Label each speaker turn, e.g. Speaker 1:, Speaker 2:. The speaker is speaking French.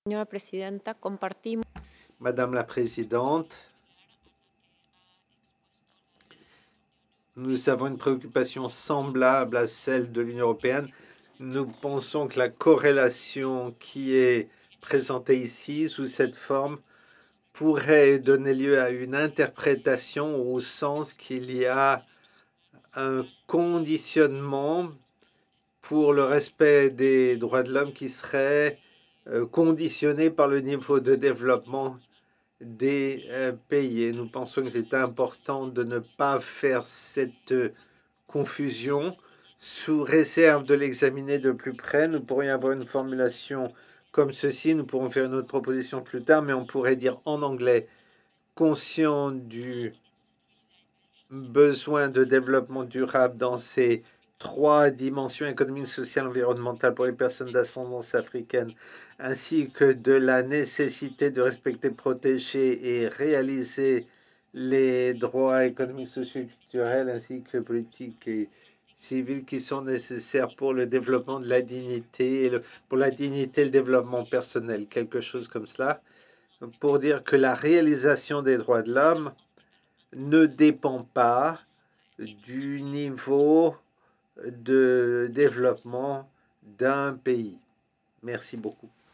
Speaker 1: Señora presidenta, compartimos
Speaker 2: Madame la Présidente, nous avons une préoccupation semblable à celle de l'Union européenne. Nous pensons que la corrélation qui est présentée ici sous cette forme pourrait donner lieu à une interprétation au sens qu'il y a un conditionnement pour le respect des droits de l'homme qui serait conditionné par le niveau de développement des pays. Et nous pensons qu'il est important de ne pas faire cette confusion. Sous réserve de l'examiner de plus près, nous pourrions avoir une formulation comme ceci. Nous pourrons faire une autre proposition plus tard, mais on pourrait dire en anglais, conscient du besoin de développement durable dans ces trois dimensions économiques, sociales, environnementales pour les personnes d'ascendance africaine, ainsi que de la nécessité de respecter, protéger et réaliser les droits économiques, sociaux et culturels, ainsi que politiques et civils qui sont nécessaires pour le développement de la dignité, pour la dignité et le développement personnel, quelque chose comme cela, pour dire que la réalisation des droits de l'homme ne dépend pas du niveau de développement d'un pays. Merci beaucoup.